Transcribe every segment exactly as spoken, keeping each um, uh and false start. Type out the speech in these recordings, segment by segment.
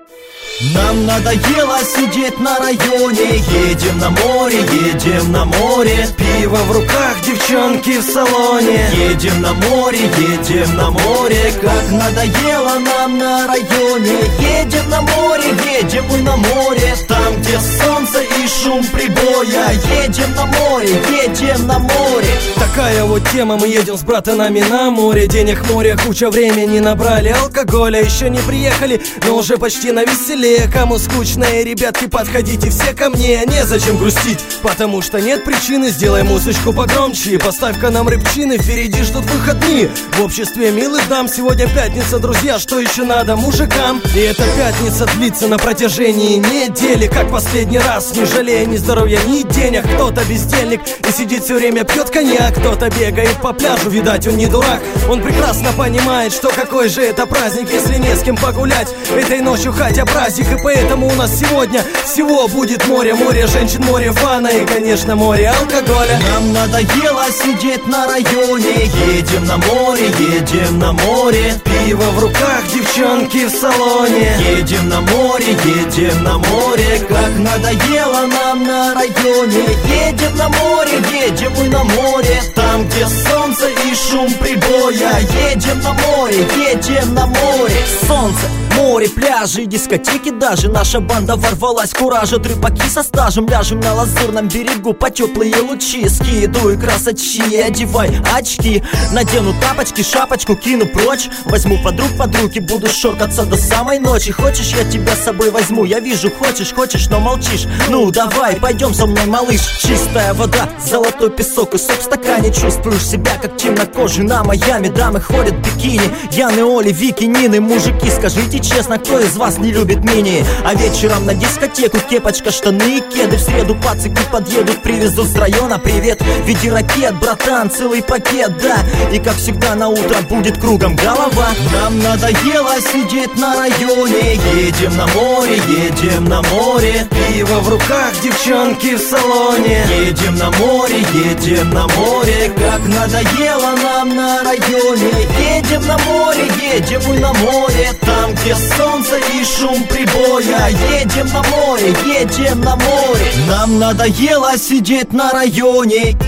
Нам надоело сидеть на районе. Едем на море, едем на море. Пиво в руках, девчонки в салоне. Едем на море, едем на море. Как надоело нам на районе. Едем на море, едем мы на море. Там, где солнце и шум прибоя. Едем на море, едем на море. Такая вот тема, мы едем с братанами на море. Денег море, куча времени набрали алкоголя. Еще не приехали, но уже почти на веселе. Кому скучно, ребятки, подходите все ко мне. Незачем грустить, потому что нет причины. Сделай музычку погромче, поставь-ка нам рыбчины. Впереди ждут выходные в обществе милых дам. Сегодня пятница, друзья, что еще надо мужикам? И эта пятница длится на протяжении недели. Как последний раз, не жалея ни здоровья, ни денег. Кто-то бездельник и сидит все время пьет коньяк. Кто-то бегает по пляжу, видать, он не дурак. Он прекрасно понимает, что какой же это праздник, если не с кем погулять этой ночью, хотя праздник. И поэтому у нас сегодня всего будет море. Море женщин, море фана и, конечно, море алкоголя. Нам надоело сидеть на районе. Едем на море, едем на море. Пиво в руках, девчонки в салоне. Едем на море, едем на море. Как надоело нам на районе. Едем на море, едем мы на море. Там, где солнце и шум прибоя. Едем на море, едем на море. Солнце, море, пляжи и дискотеки даже. Наша банда ворвалась, куража, рыбаки со стажем. Ляжем на лазурном берегу по теплые лучи. Скидывай красочи, одевай очки. Надену тапочки, шапочку, кину прочь. Возьму подруг под руки, буду шоркаться до самой ночи. Хочешь, я тебя с собой возьму? Я вижу, хочешь, хочешь, но молчишь. Ну давай, пойдем со мной, малыш. Чистая вода, золотой песок и сок в стакане. Чувствуешь себя как темнокожий на Майами. Дамы ходят в бикини, Яны, Оли, Вики, Нины. Мужики, скажите честно, кто из вас не любит мини? А вечером на дискотеку кепочка, штаны и кеды. В среду пацики подъедут, привезут с района привет в виде ракет, братан, целый пакет, да. И как всегда на утро будет кругом голова. Нам надоело сидеть на районе. Едем на море, едем на море. Пиво в руках, девчонки в салоне. Едем на море, едем на море. Как надоело нам на районе. Едем на море, едем мы на море. Там, где солнце и шум прибоя. Едем на море, едем на море. Нам надоело сидеть на районе.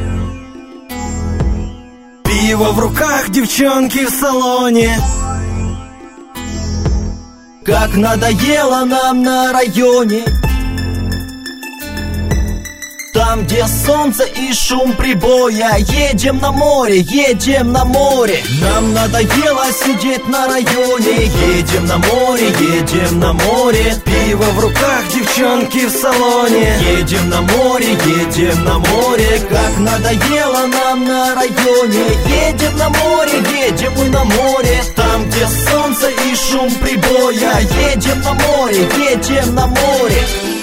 Пиво в руках, девчонки в салоне. Как надоело нам на районе. Там, где солнце и шум прибоя. Едем на море, едем на море. Нам надоело сидеть на районе. Едем на море, едем на море. Пиво в руках, девчонки в салоне. Едем на море, едем на море. Как надоело нам на районе. Едем на море, едем мы на море. Там, где солнце и шум прибоя. Едем на море, едем на море.